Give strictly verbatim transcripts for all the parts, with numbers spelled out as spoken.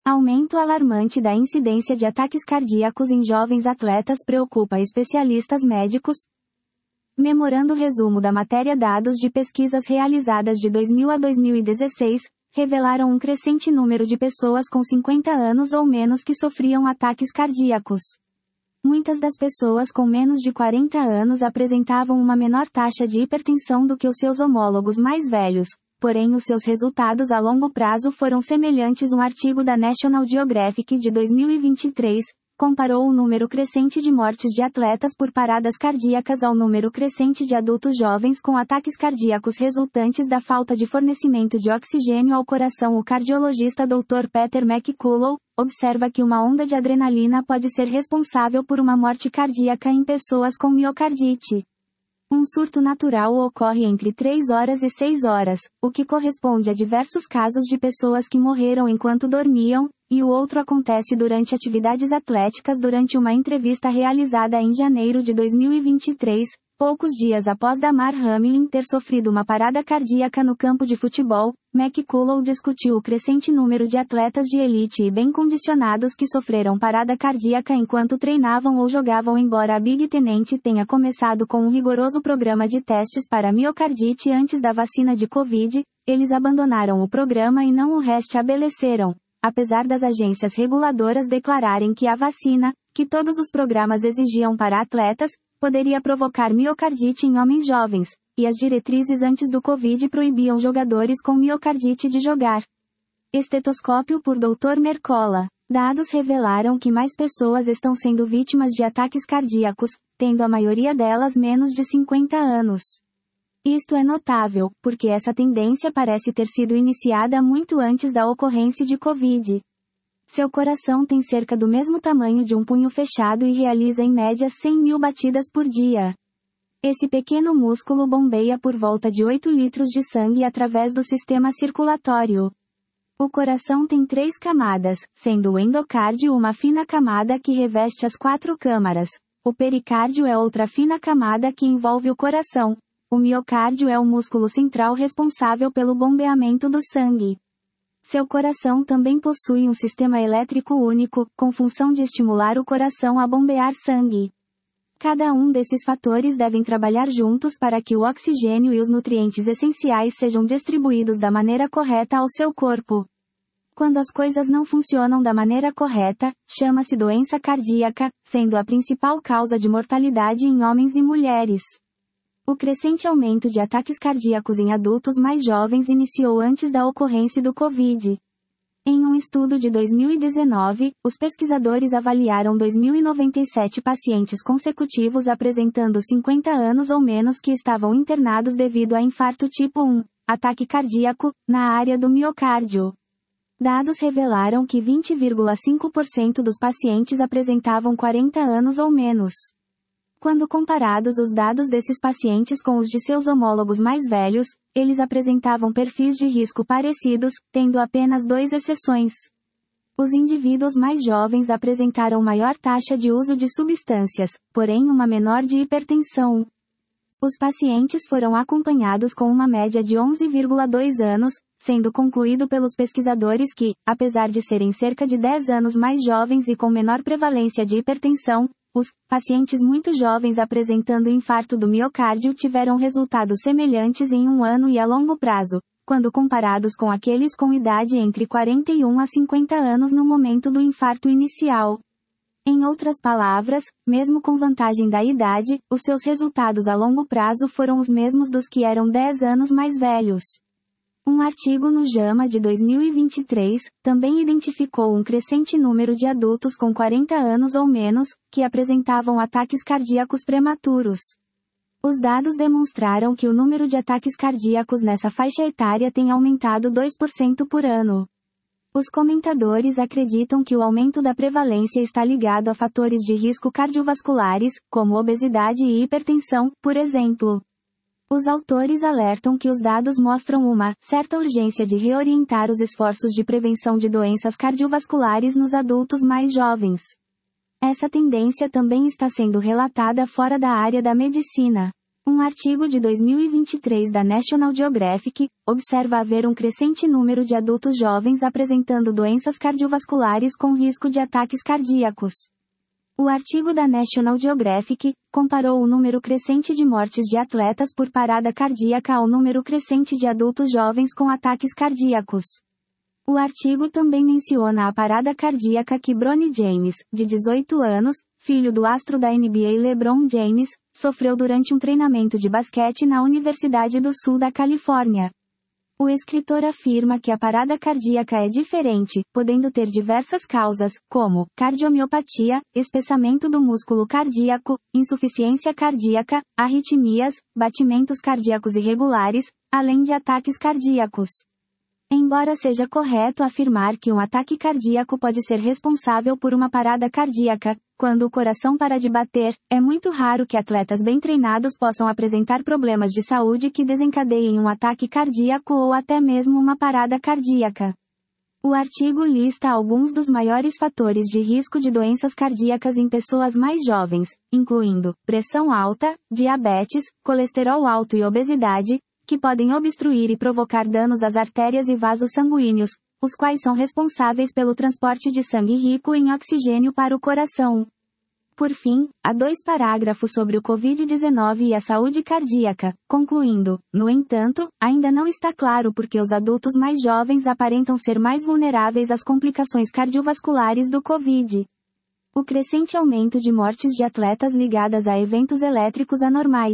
Aumento alarmante da incidência de ataques cardíacos em jovens atletas preocupa especialistas médicos. Memorando resumo da matéria. Dados de pesquisas realizadas de dois mil a dois mil e dezesseis revelaram um crescente número de pessoas com cinquenta anos ou menos que sofriam ataques cardíacos. Muitas das pessoas com menos de quarenta anos apresentavam uma menor taxa de hipertensão do que os seus homólogos mais velhos, porém os seus resultados a longo prazo foram semelhantes. Um artigo da National Geographic de dois mil e vinte e três comparou o número crescente de mortes de atletas por paradas cardíacas ao número crescente de adultos jovens com ataques cardíacos resultantes da falta de fornecimento de oxigênio ao coração. O cardiologista doutor Peter McCullough observa que uma onda de adrenalina pode ser responsável por uma morte cardíaca em pessoas com miocardite. Um surto natural ocorre entre três horas e seis horas, o que corresponde a diversos casos de pessoas que morreram enquanto dormiam, e o outro acontece durante atividades atléticas. Durante uma entrevista realizada em janeiro de dois mil e vinte e três, poucos dias após Damar Hamlin ter sofrido uma parada cardíaca no campo de futebol, McCullough discutiu o crescente número de atletas de elite e bem condicionados que sofreram parada cardíaca enquanto treinavam ou jogavam. Embora a Big Ten tenha começado com um rigoroso programa de testes para miocardite antes da vacina de Covid, eles abandonaram o programa e não o restabeleceram. Apesar das agências reguladoras declararem que a vacina, que todos os programas exigiam para atletas, poderia provocar miocardite em homens jovens, e as diretrizes antes do Covid proibiam jogadores com miocardite de jogar. Estetoscópio por doutor Mercola. Dados revelaram que mais pessoas estão sendo vítimas de ataques cardíacos, tendo a maioria delas menos de cinquenta anos. Isto é notável, porque essa tendência parece ter sido iniciada muito antes da ocorrência de Covid. Seu coração tem cerca do mesmo tamanho de um punho fechado e realiza em média cem mil batidas por dia. Esse pequeno músculo bombeia por volta de oito litros de sangue através do sistema circulatório. O coração tem três camadas, sendo o endocárdio uma fina camada que reveste as quatro câmaras. O pericárdio é outra fina camada que envolve o coração. O miocárdio é o músculo central responsável pelo bombeamento do sangue. Seu coração também possui um sistema elétrico único, com função de estimular o coração a bombear sangue. Cada um desses fatores devem trabalhar juntos para que o oxigênio e os nutrientes essenciais sejam distribuídos da maneira correta ao seu corpo. Quando as coisas não funcionam da maneira correta, chama-se doença cardíaca, sendo a principal causa de mortalidade em homens e mulheres. O crescente aumento de ataques cardíacos em adultos mais jovens iniciou antes da ocorrência do Covid. Em um estudo de dois mil e dezenove, os pesquisadores avaliaram dois mil e noventa e sete pacientes consecutivos apresentando cinquenta anos ou menos que estavam internados devido a infarto tipo um, ataque cardíaco, na área do miocárdio. Dados revelaram que vinte vírgula cinco por cento dos pacientes apresentavam quarenta anos ou menos. Quando comparados os dados desses pacientes com os de seus homólogos mais velhos, eles apresentavam perfis de risco parecidos, tendo apenas duas exceções. Os indivíduos mais jovens apresentaram maior taxa de uso de substâncias, porém uma menor de hipertensão. Os pacientes foram acompanhados com uma média de onze vírgula dois anos, sendo concluído pelos pesquisadores que, apesar de serem cerca de dez anos mais jovens e com menor prevalência de hipertensão, os pacientes muito jovens apresentando infarto do miocárdio tiveram resultados semelhantes em um ano e a longo prazo, quando comparados com aqueles com idade entre quarenta e um a cinquenta anos no momento do infarto inicial. Em outras palavras, mesmo com vantagem da idade, os seus resultados a longo prazo foram os mesmos dos que eram dez anos mais velhos. Um artigo no JAMA de dois mil e vinte e três também identificou um crescente número de adultos com quarenta anos ou menos, que apresentavam ataques cardíacos prematuros. Os dados demonstraram que o número de ataques cardíacos nessa faixa etária tem aumentado dois por cento por ano. Os comentadores acreditam que o aumento da prevalência está ligado a fatores de risco cardiovasculares, como obesidade e hipertensão, por exemplo. Os autores alertam que os dados mostram uma certa urgência de reorientar os esforços de prevenção de doenças cardiovasculares nos adultos mais jovens. Essa tendência também está sendo relatada fora da área da medicina. Um artigo de dois mil e vinte e três da National Geographic observa haver um crescente número de adultos jovens apresentando doenças cardiovasculares com risco de ataques cardíacos. O artigo da National Geographic comparou o número crescente de mortes de atletas por parada cardíaca ao número crescente de adultos jovens com ataques cardíacos. O artigo também menciona a parada cardíaca que Bronny James, de dezoito anos, filho do astro da N B A LeBron James, sofreu durante um treinamento de basquete na Universidade do Sul da Califórnia. O escritor afirma que a parada cardíaca é diferente, podendo ter diversas causas, como cardiomiopatia, espessamento do músculo cardíaco, insuficiência cardíaca, arritmias, batimentos cardíacos irregulares, além de ataques cardíacos. Embora seja correto afirmar que um ataque cardíaco pode ser responsável por uma parada cardíaca, quando o coração para de bater, é muito raro que atletas bem treinados possam apresentar problemas de saúde que desencadeiem um ataque cardíaco ou até mesmo uma parada cardíaca. O artigo lista alguns dos maiores fatores de risco de doenças cardíacas em pessoas mais jovens, incluindo pressão alta, diabetes, colesterol alto e obesidade, que podem obstruir e provocar danos às artérias e vasos sanguíneos, os quais são responsáveis pelo transporte de sangue rico em oxigênio para o coração. Por fim, há dois parágrafos sobre o covid dezenove e a saúde cardíaca, concluindo, no entanto, ainda não está claro porque os adultos mais jovens aparentam ser mais vulneráveis às complicações cardiovasculares do Covid. O crescente aumento de mortes de atletas ligadas a eventos elétricos anormais.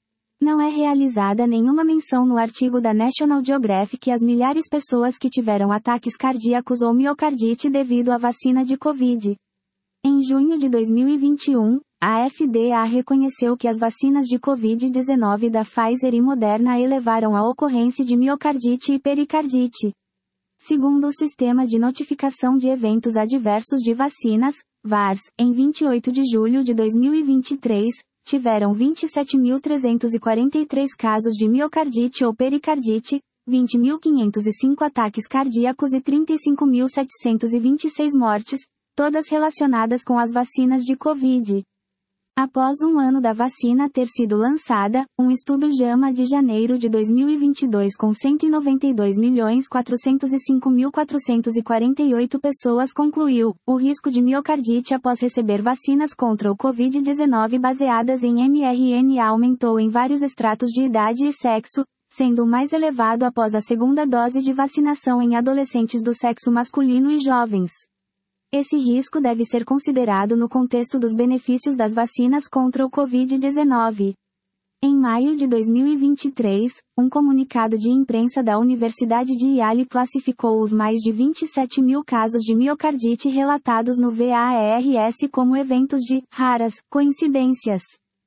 Não é realizada nenhuma menção no artigo da National Geographic às milhares de pessoas que tiveram ataques cardíacos ou miocardite devido à vacina de Covid. Em junho de dois mil e vinte e um, a F D A reconheceu que as vacinas de covid dezenove da Pfizer e Moderna elevaram a ocorrência de miocardite e pericardite. Segundo o Sistema de Notificação de Eventos Adversos de Vacinas, V A R S, em vinte e oito de julho de dois mil e vinte e três, tiveram vinte e sete mil trezentos e quarenta e três casos de miocardite ou pericardite, vinte mil quinhentos e cinco ataques cardíacos e trinta e cinco mil setecentos e vinte e seis mortes, todas relacionadas com as vacinas de Covid. Após um ano da vacina ter sido lançada, um estudo JAMA de janeiro de dois mil e vinte e dois com cento e noventa e dois milhões quatrocentos e cinco mil quatrocentos e quarenta e oito pessoas concluiu, o risco de miocardite após receber vacinas contra o covid dezenove baseadas em mRNA aumentou em vários estratos de idade e sexo, sendo o mais elevado após a segunda dose de vacinação em adolescentes do sexo masculino e jovens. Esse risco deve ser considerado no contexto dos benefícios das vacinas contra o covid dezenove. Em maio de dois mil e vinte e três, um comunicado de imprensa da Universidade de Yale classificou os mais de vinte e sete mil casos de miocardite relatados no V A R S como eventos de raras coincidências.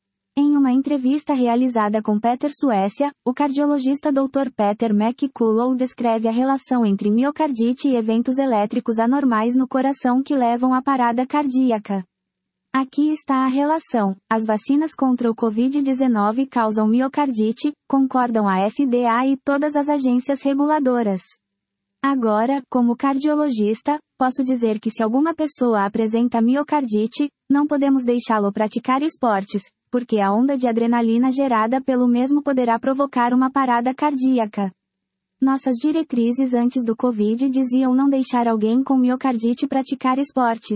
Em uma entrevista realizada com Peter Suécia, o cardiologista doutor Peter McCullough descreve a relação entre miocardite e eventos elétricos anormais no coração que levam à parada cardíaca. Aqui está a relação. As vacinas contra o covid dezenove causam miocardite, concordam a F D A e todas as agências reguladoras. Agora, como cardiologista, posso dizer que se alguma pessoa apresenta miocardite, não podemos deixá-lo praticar esportes, porque a onda de adrenalina gerada pelo mesmo poderá provocar uma parada cardíaca. Nossas diretrizes antes do Covid diziam não deixar alguém com miocardite praticar esportes.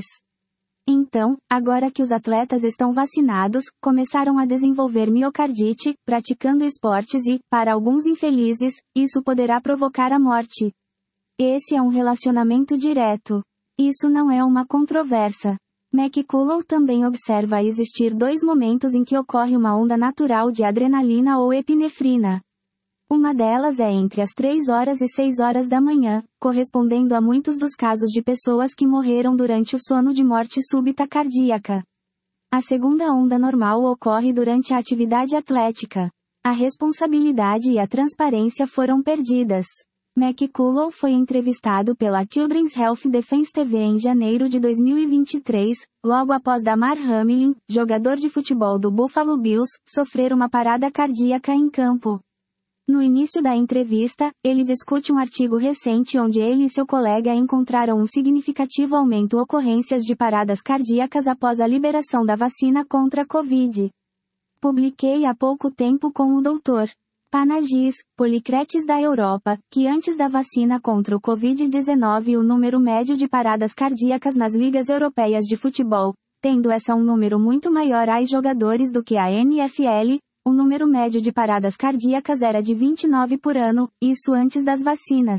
Então, agora que os atletas estão vacinados, começaram a desenvolver miocardite, praticando esportes e, para alguns infelizes, isso poderá provocar a morte. Esse é um relacionamento direto. Isso não é uma controvérsia. McCullough também observa existir dois momentos em que ocorre uma onda natural de adrenalina ou epinefrina. Uma delas é entre as três horas e seis horas da manhã, correspondendo a muitos dos casos de pessoas que morreram durante o sono de morte súbita cardíaca. A segunda onda normal ocorre durante a atividade atlética. A responsabilidade e a transparência foram perdidas. McCullough foi entrevistado pela Children's Health Defense T V em janeiro de dois mil e vinte e três, logo após Damar Hamlin, jogador de futebol do Buffalo Bills, sofrer uma parada cardíaca em campo. No início da entrevista, ele discute um artigo recente onde ele e seu colega encontraram um significativo aumento ocorrências de paradas cardíacas após a liberação da vacina contra a Covid. Publiquei há pouco tempo com o doutor Panagis Policretes da Europa, que antes da vacina contra o covid dezenove o número médio de paradas cardíacas nas ligas europeias de futebol, tendo essa um número muito maior a jogadores do que a N F L, o número médio de paradas cardíacas era de vinte e nove por ano, isso antes das vacinas.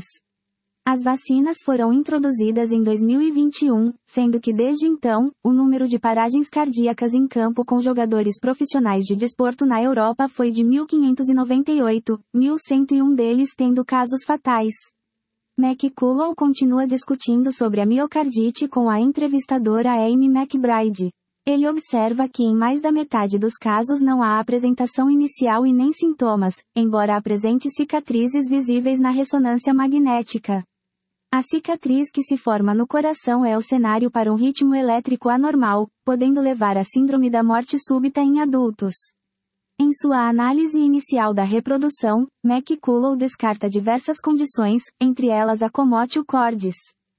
As vacinas foram introduzidas em dois mil e vinte e um, sendo que desde então, o número de paragens cardíacas em campo com jogadores profissionais de desporto na Europa foi de mil quinhentos e noventa e oito, mil cento e um deles tendo casos fatais. McCullough continua discutindo sobre a miocardite com a entrevistadora Amy McBride. Ele observa que em mais da metade dos casos não há apresentação inicial e nem sintomas, embora apresente cicatrizes visíveis na ressonância magnética. A cicatriz que se forma no coração é o cenário para um ritmo elétrico anormal, podendo levar à síndrome da morte súbita em adultos. Em sua análise inicial da reprodução, McCullough descarta diversas condições, entre elas a comotio cordis.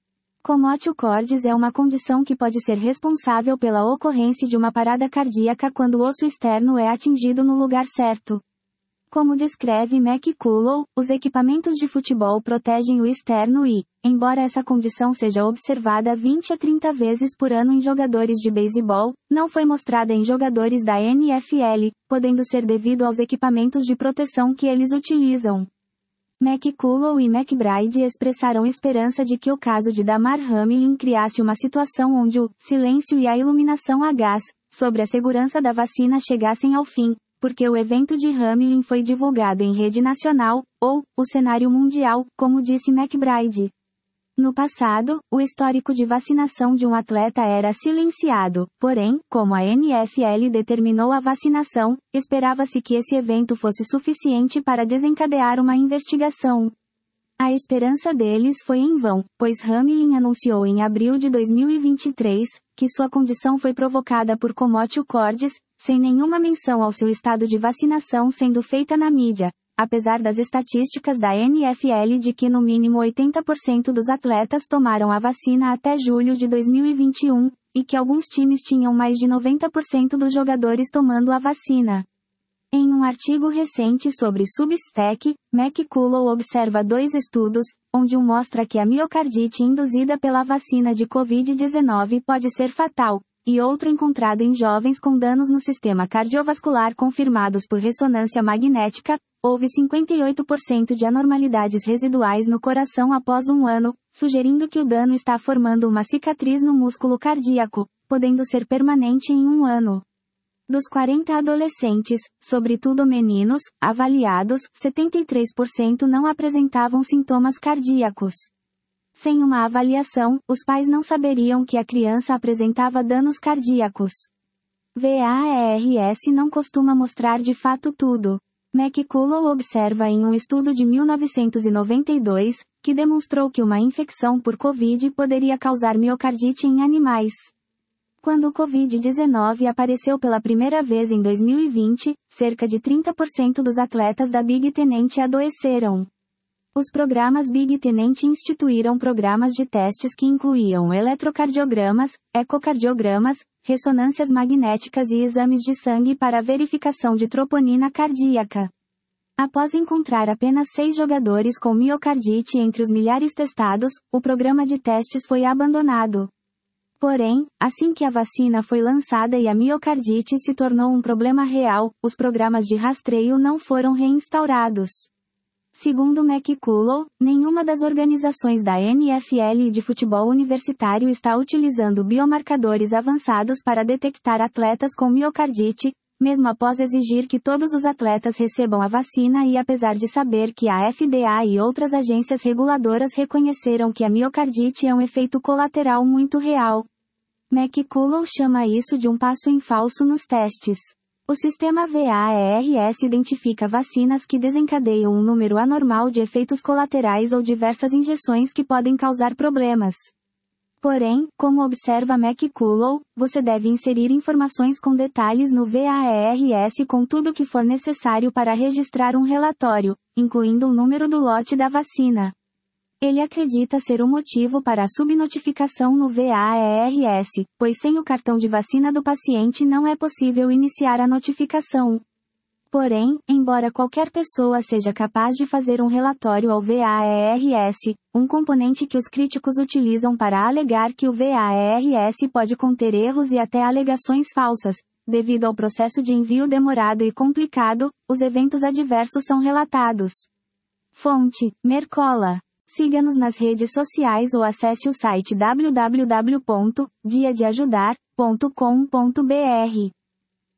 Comotio cordis é uma condição que pode ser responsável pela ocorrência de uma parada cardíaca quando o osso externo é atingido no lugar certo. Como descreve McCullough, os equipamentos de futebol protegem o externo e, embora essa condição seja observada vinte a trinta vezes por ano em jogadores de beisebol, não foi mostrada em jogadores da N F L, podendo ser devido aos equipamentos de proteção que eles utilizam. McCullough e McBride expressaram esperança de que o caso de Damar Hamlin criasse uma situação onde o silêncio e a iluminação a gás sobre a segurança da vacina chegassem ao fim, porque o evento de Hamlin foi divulgado em rede nacional, ou o cenário mundial, como disse McBride. No passado, o histórico de vacinação de um atleta era silenciado, porém, como a N F L determinou a vacinação, esperava-se que esse evento fosse suficiente para desencadear uma investigação. A esperança deles foi em vão, pois Hamlin anunciou em abril de dois mil e vinte e três, que sua condição foi provocada por comotio cordis, sem nenhuma menção ao seu estado de vacinação sendo feita na mídia, apesar das estatísticas da N F L de que no mínimo oitenta por cento dos atletas tomaram a vacina até julho de dois mil e vinte e um, e que alguns times tinham mais de noventa por cento dos jogadores tomando a vacina. Em um artigo recente sobre Substack, McCullough observa dois estudos, onde um mostra que a miocardite induzida pela vacina de covid dezenove pode ser fatal, e outro encontrado em jovens com danos no sistema cardiovascular confirmados por ressonância magnética, houve cinquenta e oito por cento de anormalidades residuais no coração após um ano, sugerindo que o dano está formando uma cicatriz no músculo cardíaco, podendo ser permanente em um ano. Dos quarenta adolescentes, sobretudo meninos, avaliados, setenta e três por cento não apresentavam sintomas cardíacos. Sem uma avaliação, os pais não saberiam que a criança apresentava danos cardíacos. VAERS não costuma mostrar de fato tudo. McCullough observa em um estudo de mil novecentos e noventa e dois, que demonstrou que uma infecção por Covid poderia causar miocardite em animais. Quando o covid dezenove apareceu pela primeira vez em dois mil e vinte, cerca de trinta por cento dos atletas da Big Tenente adoeceram. Os programas Big Tenente instituíram programas de testes que incluíam eletrocardiogramas, ecocardiogramas, ressonâncias magnéticas e exames de sangue para verificação de troponina cardíaca. Após encontrar apenas seis jogadores com miocardite entre os milhares testados, o programa de testes foi abandonado. Porém, assim que a vacina foi lançada e a miocardite se tornou um problema real, os programas de rastreio não foram reinstaurados. Segundo McCullough, nenhuma das organizações da N F L e de futebol universitário está utilizando biomarcadores avançados para detectar atletas com miocardite, mesmo após exigir que todos os atletas recebam a vacina e apesar de saber que a F D A e outras agências reguladoras reconheceram que a miocardite é um efeito colateral muito real. McCullough chama isso de um passo em falso nos testes. O sistema VAERS identifica vacinas que desencadeiam um número anormal de efeitos colaterais ou diversas injeções que podem causar problemas. Porém, como observa McCullough, você deve inserir informações com detalhes no VAERS com tudo o que for necessário para registrar um relatório, incluindo o número do lote da vacina. Ele acredita ser o motivo para a subnotificação no V A E R S, pois sem o cartão de vacina do paciente não é possível iniciar a notificação. Porém, embora qualquer pessoa seja capaz de fazer um relatório ao V A E R S, um componente que os críticos utilizam para alegar que o V A E R S pode conter erros e até alegações falsas, devido ao processo de envio demorado e complicado, os eventos adversos são relatados. Fonte: Mercola. Siga-nos nas redes sociais ou acesse o site w w w ponto dia de ajudar ponto com ponto b r.